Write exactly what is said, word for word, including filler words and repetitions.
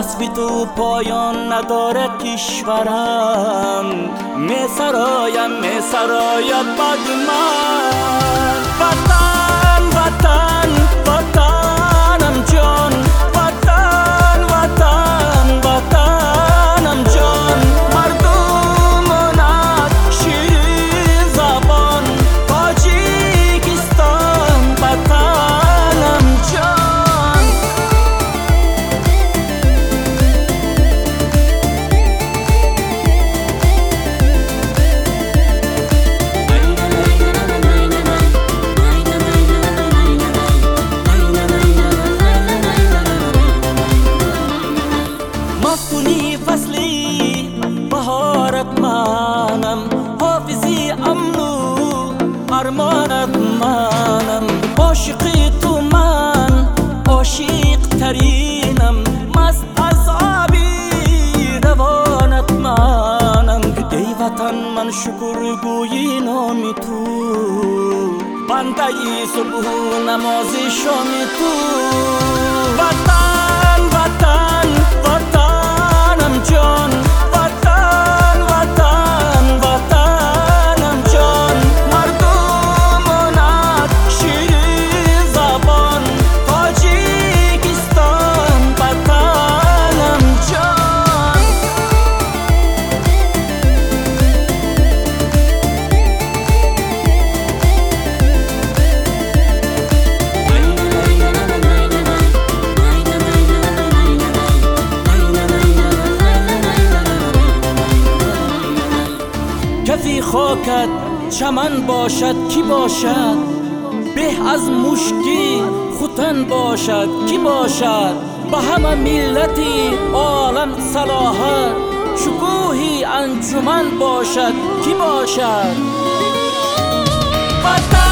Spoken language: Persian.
وصفی تو پایان نداره کشورم، می سرایم می سراید بد من. وطن وطن وطنم جان، وطن وطن وطنم جان، مردمانت شیرین زبان، تاجیکستان وطنم جان. مفتونی فصلی بهارت منم، حافظی امنو ارمانت منم، عاشقی تو من عاشق ترینم، مست از آبی روانت منم. ای وطن من شکر گویی نامی تو، بنده ای صبح نمازی شامی تو. وطن وطن وطنم جان، وطن وطن وطنم جان، مردمانت شیرین زبان، تاجیکستان وطنم جان. کفی خاکت چمن باشد کی باشد، به از مشکی خوتن باشد کی باشد، به همه ملتی عالم صلاحت، شکوهی انجمن باشد کی باشد. وطن